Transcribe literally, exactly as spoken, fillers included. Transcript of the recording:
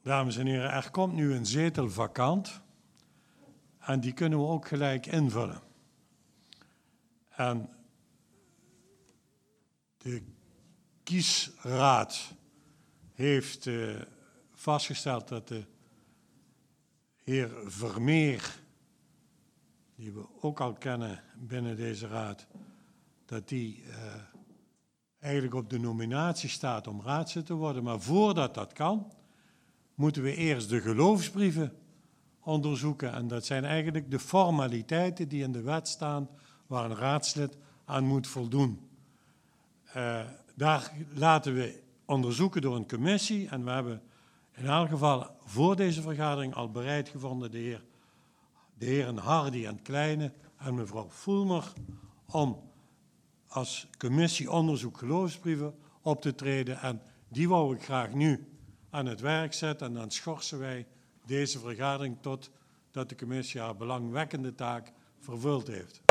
Dames en heren, er komt nu een zetel vakant en die kunnen we ook gelijk invullen. En de kiesraad heeft uh, vastgesteld dat de heer Vermeer, die we ook al kennen binnen deze raad, dat die uh, eigenlijk op de nominatie staat om raadslid te worden. Maar voordat dat kan, moeten we eerst de geloofsbrieven onderzoeken. En dat zijn eigenlijk de formaliteiten die in de wet staan waar een raadslid aan moet voldoen. Uh, daar laten we onderzoeken door een commissie. En we hebben in elk geval voor deze vergadering al bereid gevonden de, heer, de heren Hardy en Kleine en mevrouw Voelmer om als commissie onderzoek geloofsbrieven op te treden. En die wou ik graag nu aan het werk zetten. En dan schorsen wij deze vergadering tot dat de commissie haar belangwekkende taak vervuld heeft.